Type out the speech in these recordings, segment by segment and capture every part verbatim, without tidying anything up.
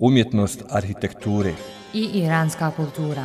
umjetnost arhitekture i iranska kultura.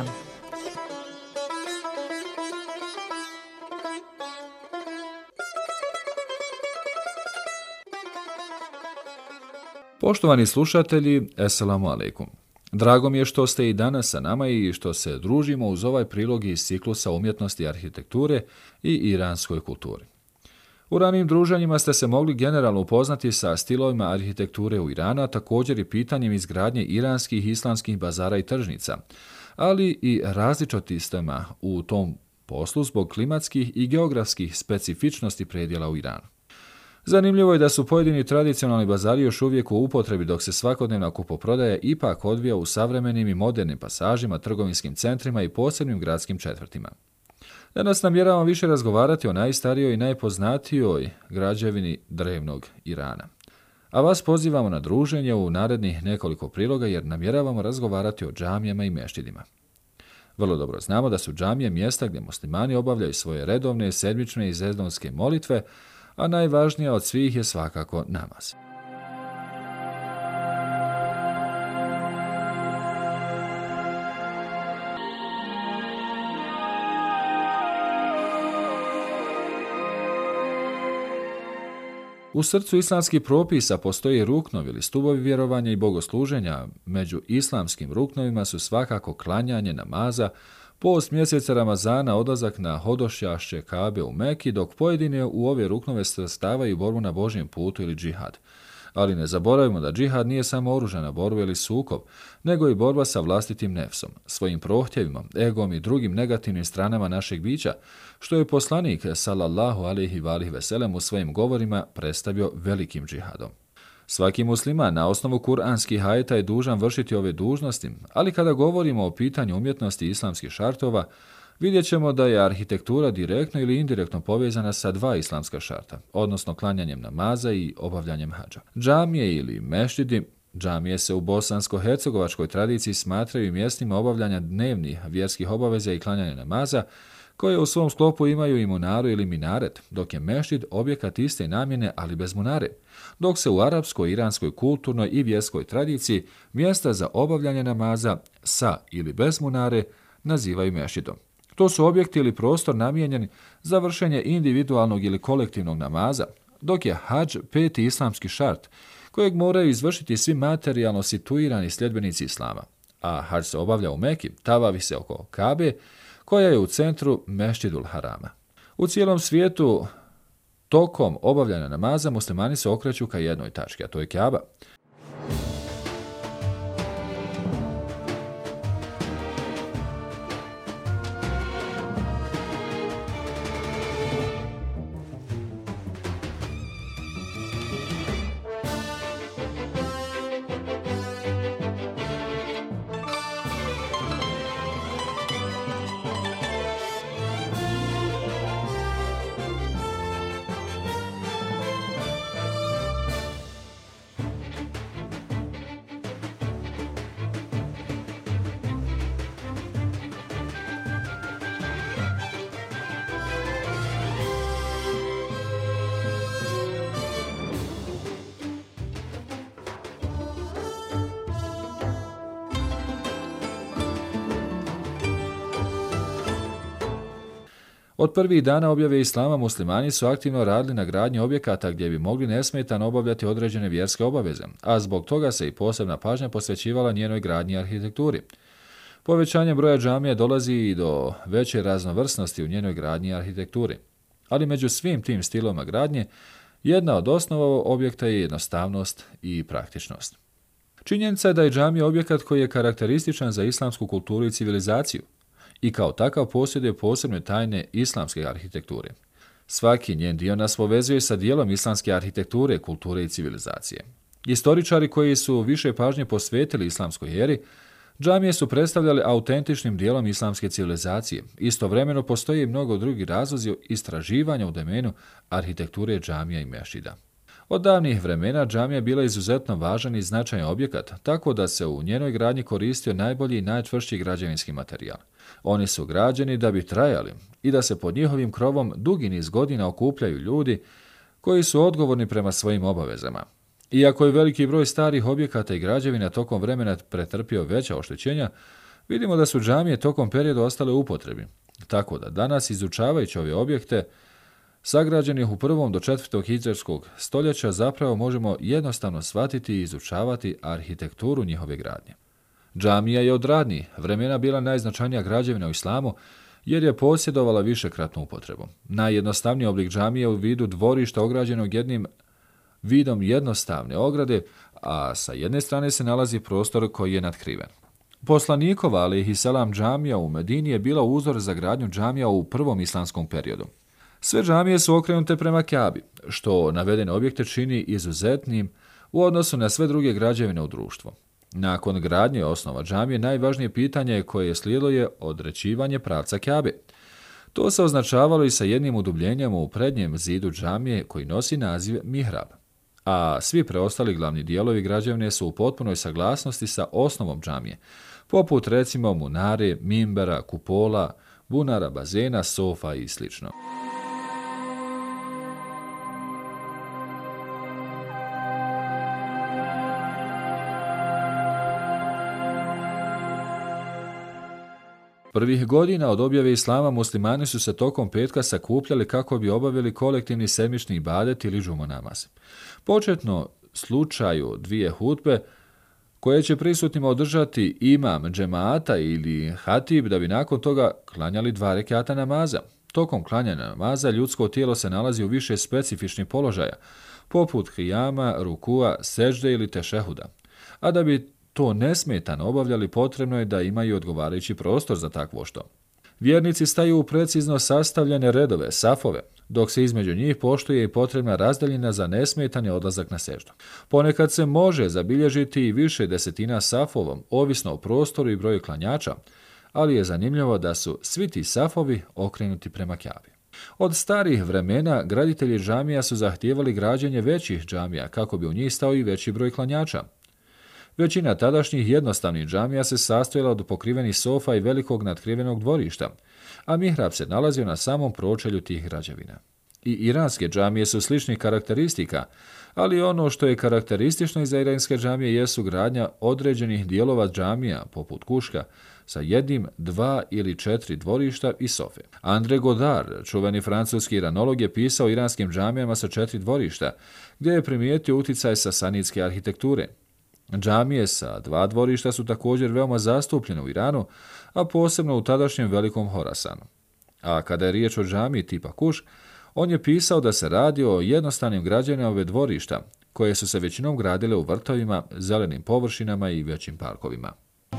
Poštovani slušatelji, eselamu alejkum. Drago mi je što ste i danas sa nama i što se družimo uz ovaj prilog iz ciklusa umjetnosti arhitekture i iranskoj kulturi. U ranijim druženjima ste se mogli generalno upoznati sa stilovima arhitekture u Iranu, a također i pitanjem izgradnje iranskih i islamskih bazara i tržnica, ali i različitostima u tom poslu zbog klimatskih i geografskih specifičnosti predjela u Iranu. Zanimljivo je da su pojedini tradicionalni bazari još uvijek u upotrebi, dok se svakodnevna kupoprodaja ipak odvija u savremenim i modernim pasažima, trgovinskim centrima i posebnim gradskim četvrtima. Danas namjeravamo više razgovarati o najstarijoj i najpoznatijoj građevini drevnog Irana. A vas pozivamo na druženje u narednih nekoliko priloga jer namjeravamo razgovarati o džamijama i mešćidima. Vrlo dobro znamo da su džamije mjesta gdje muslimani obavljaju svoje redovne, sedmične i zezdonske molitve, a najvažnija od svih je svakako namaz. U srcu islamskih propisa postoji ruknovi ili stubovi vjerovanja i bogosluženja. Među islamskim ruknovima su svakako klanjanje namaza, post mjeseca Ramazana, odlazak na hodošašće Kabe u Meki, dok pojedine u ove ruknove svrstavaju borbu na Božjem putu ili džihad. Ali ne zaboravimo da džihad nije samo oružana borba ili sukob, nego i borba sa vlastitim nefsom, svojim prohtjevima, egom i drugim negativnim stranama našeg bića, što je poslanik sallallahu alejhi ve alihi ve sellem u svojim govorima predstavio velikim džihadom. Svaki musliman na osnovu kuranskih ajeta je dužan vršiti ove dužnosti, ali kada govorimo o pitanju umjetnosti islamskih šartova, vidjet ćemo da je arhitektura direktno ili indirektno povezana sa dva islamska šarta, odnosno klanjanjem namaza i obavljanjem hadža. Džamije ili mešćidi, džamije se u bosansko-hercegovačkoj tradiciji smatraju mjestima obavljanja dnevnih vjerskih obaveza i klanjanja namaza, koje u svom sklopu imaju i munaru ili minaret, dok je mešćid objekat iste namjene, ali bez munare, dok se u arapskoj, iranskoj, kulturnoj i vjerskoj tradiciji mjesta za obavljanje namaza sa ili bez munare nazivaju mešćidom. To su objekti ili prostor namijenjen za vršenje individualnog ili kolektivnog namaza, dok je hadž peti islamski šart, kojeg moraju izvršiti svi materijalno situirani sljedbenici islama. A hadž se obavlja u Meki, tavafi se oko Kabe, koja je u centru Mešćidul Harama. U cijelom svijetu tokom obavljanja namaza muslimani se okreću ka jednoj tački, a to je Kaba. Od prvih dana objave islama muslimani su aktivno radili na gradnji objekata gdje bi mogli nesmetano obavljati određene vjerske obaveze, a zbog toga se i posebna pažnja posvećivala njenoj gradnji i arhitekturi. Povećanjem broja džamija dolazi i do veće raznovrsnosti u njenoj gradnji i arhitekturi. Ali među svim tim stiloma gradnje, jedna od osnova objekta je jednostavnost i praktičnost. Činjenica je da je džamija objekat koji je karakterističan za islamsku kulturu i civilizaciju i kao takav posjeduje posebne tajne islamske arhitekture. Svaki njen dio nas povezuje sa dijelom islamske arhitekture, kulture i civilizacije. Istoričari koji su više pažnje posvetili islamskoj eri, džamije su predstavljali autentičnim dijelom islamske civilizacije. Istovremeno postoje i mnogo drugih razlozi istraživanja u domenu arhitekture džamija i mešćida. Od davnih vremena džamija bila izuzetno važan i značajan objekat, tako da se u njenoj gradnji koristio najbolji i najčvršći građevinski materijal. Oni su građeni da bi trajali i da se pod njihovim krovom dugi niz godina okupljaju ljudi koji su odgovorni prema svojim obavezama. Iako je veliki broj starih objekata i građevina tokom vremena pretrpio veća oštećenja, vidimo da su džamije tokom perioda ostale u upotrebi. Tako da danas, izučavajući ove objekte, sagrađenih u prvom do četvrtog hidžrskog stoljeća, zapravo možemo jednostavno shvatiti i izučavati arhitekturu njihove gradnje. Džamija je od radnih vremena bila najznačajnija građevina u islamu, jer je posjedovala višekratnu upotrebu. Najjednostavniji oblik džamije u vidu dvorišta ograđenog jednim vidom jednostavne ograde, a sa jedne strane se nalazi prostor koji je natkriven. Poslanikova alejhi selam džamija u Medini je bila uzor za gradnju džamija u prvom islamskom periodu. Sve džamije su okrenute prema Kjabi, što navedene objekte čini izuzetnim u odnosu na sve druge građevine u društvu. Nakon gradnje osnova džamije, najvažnije pitanje koje je slijedilo je određivanje pravca Kjabe. To se označavalo i sa jednim udubljenjem u prednjem zidu džamije koji nosi naziv mihrab, a svi preostali glavni dijelovi građevine su u potpunoj saglasnosti sa osnovom džamije, poput recimo munare, mimbera, kupola, bunara, bazena, sofa i sl. Prvih godina od objave islama muslimani su se tokom petka sakupljali kako bi obavili kolektivni sedmični ibadet ili džuma namaz. Početno slučaju dvije hutbe koje će prisutnima održati imam džemaata ili hatib da bi nakon toga klanjali dva rekata namaza. Tokom klanjanja namaza ljudsko tijelo se nalazi u više specifičnih položaja, poput hijama, rukua, sežde ili tešehuda. A da bi to nesmetano obavljali, potrebno je da imaju odgovarajući prostor za takvo što. Vjernici staju u precizno sastavljene redove, safove, dok se između njih poštuje i potrebna razdaljina za nesmetani odlazak na seždu. Ponekad se može zabilježiti i više desetina safovom, ovisno o prostoru i broju klanjača, ali je zanimljivo da su svi ti safovi okrenuti prema Kjabi. Od starih vremena graditelji džamija su zahtijevali građenje većih džamija kako bi u njih stao i veći broj klanjača. Većina tadašnjih jednostavnih džamija se sastojala od pokrivenih sofa i velikog natkrivenog dvorišta, a mihrab se nalazio na samom pročelju tih građevina. I iranske džamije su sličnih karakteristika, ali ono što je karakteristično za iranske džamije jesu gradnja određenih dijelova džamija, poput kuška, sa jednim, dva ili četiri dvorišta i sofe. André Godard, čuveni francuski iranolog, je pisao o iranskim džamijama sa četiri dvorišta, gdje je primijetio uticaj sasanidske arhitekture. Džamije sa dva dvorišta su također veoma zastupljene u Iranu, a posebno u tadašnjem Velikom Horasanu. A kada je riječ o džamiji tipa Kuš, on je pisao da se radi o jednostavnim građevinama ove dvorišta, koje su se većinom gradile u vrtovima, zelenim površinama i većim parkovima.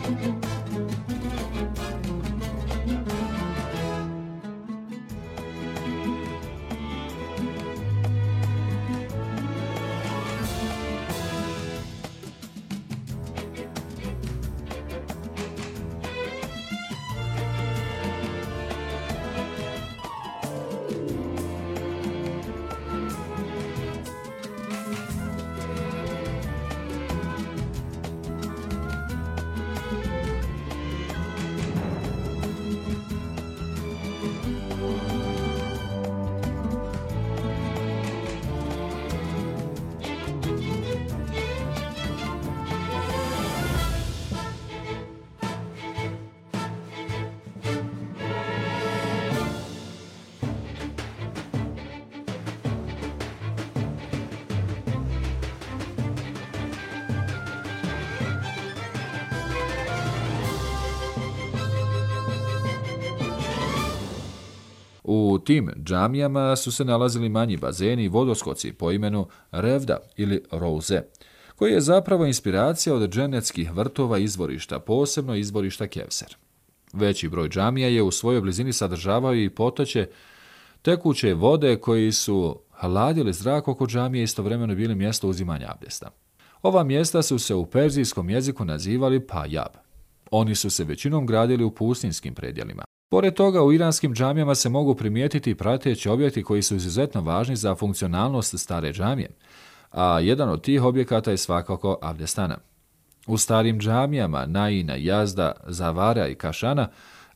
U tim džamijama su se nalazili manji bazeni i vodoskoci po imenu Revda ili Rouze, koji je zapravo inspiracija od dženetskih vrtova izvorišta, posebno izvorišta Kevser. Veći broj džamija je u svojoj blizini sadržavao i potoče tekuće vode koji su hladili zrak oko džamije, istovremeno bili mjesto uzimanja abdesta. Ova mjesta su se u perzijskom jeziku nazivali pajab. Oni su se većinom gradili u pustinjskim predjelima. Pored toga, u iranskim džamijama se mogu primijetiti prateći objekti koji su izuzetno važni za funkcionalnost stare džamije, a jedan od tih objekata je svakako abdestana. U starim džamijama Naina, Jazda, Zavara i Kašana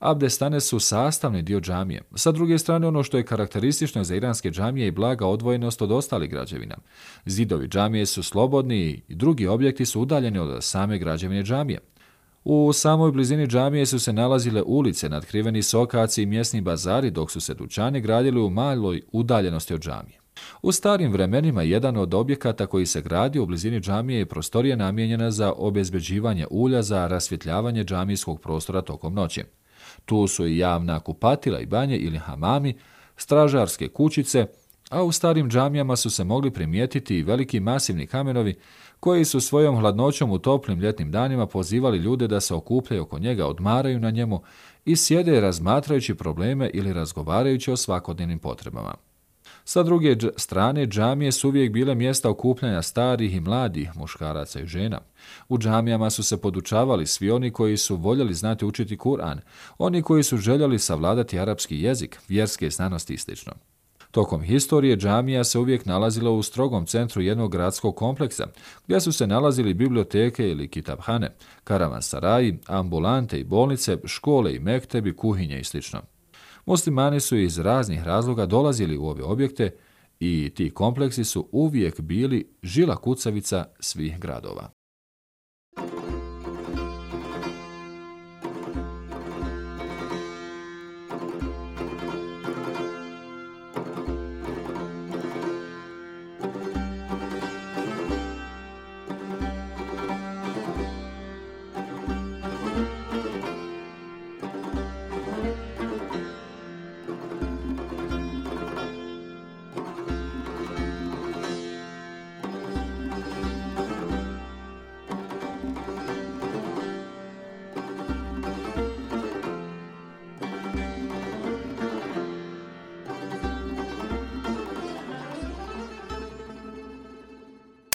Abdestane su sastavni dio džamije. Sa druge strane, ono što je karakteristično za iranske džamije je blaga odvojenost od ostalih građevina. Zidovi džamije su slobodni i drugi objekti su udaljeni od same građevine džamije. U samoj blizini džamije su se nalazile ulice, natkriveni sokaci i mjesni bazari, dok su se dućani gradili u maloj udaljenosti od džamije. U starim vremenima jedan od objekata koji se gradio u blizini džamije je prostorija namijenjena za obezbeđivanje ulja za rasvjetljavanje džamijskog prostora tokom noći. Tu su i javna kupatila i banje ili hamami, stražarske kućice, a u starim džamijama su se mogli primijetiti i veliki masivni kamenovi koji su svojom hladnoćom u toplim ljetnim danima pozivali ljude da se okupljaju oko njega, odmaraju na njemu i sjede razmatrajući probleme ili razgovarajući o svakodnevnim potrebama. Sa druge strane, džamije su uvijek bile mjesta okupljanja starih i mladih, muškaraca i žena. U džamijama su se podučavali svi oni koji su voljeli znati učiti Kur'an, oni koji su željeli savladati arapski jezik, vjerske znanosti i sl. Tokom historije džamija se uvijek nalazila u strogom centru jednog gradskog kompleksa, gdje su se nalazili biblioteke ili kitabhane, karavansaraji, ambulante i bolnice, škole i mektebi, kuhinje i sl. Muslimani su iz raznih razloga dolazili u ove objekte i ti kompleksi su uvijek bili žila kucavica svih gradova.